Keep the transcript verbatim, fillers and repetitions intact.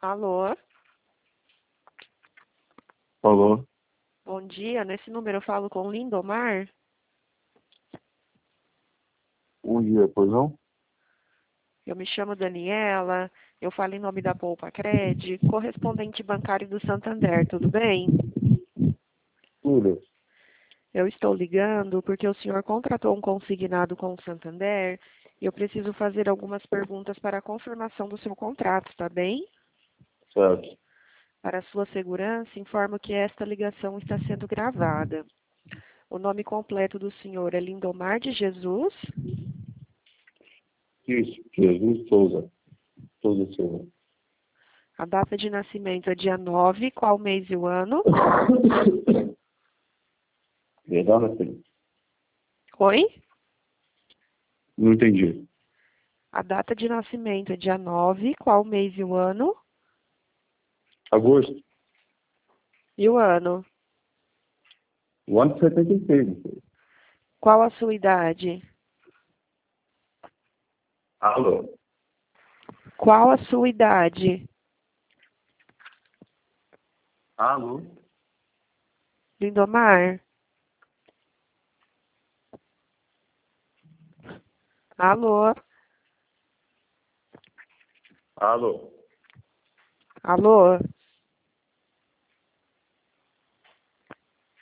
Alô? Alô? Bom dia. Nesse número eu falo com Lindomar. Bom dia, pois não? Eu me chamo Daniela. Eu falo em nome da Poupa Cred, correspondente bancário do Santander. Tudo bem? Tudo. Eu estou ligando porque o senhor contratou um consignado com o Santander e eu preciso fazer algumas perguntas para a confirmação do seu contrato, tá bem? Certo. Para a sua segurança, informo que esta ligação está sendo gravada. O nome completo do senhor é Lindomar de Jesus. Isso, Jesus Souza. Souza Silva. A data de nascimento é dia nove, qual mês e o ano? Verdade, meu filho? Oi? Não entendi. A data de nascimento é dia nove, qual mês e o ano? Agosto. E o ano? O ano de setenta e seis, meu filho. Qual a sua idade? Alô? Qual a sua idade? Alô? Lindomar? Alô? Alô? Alô?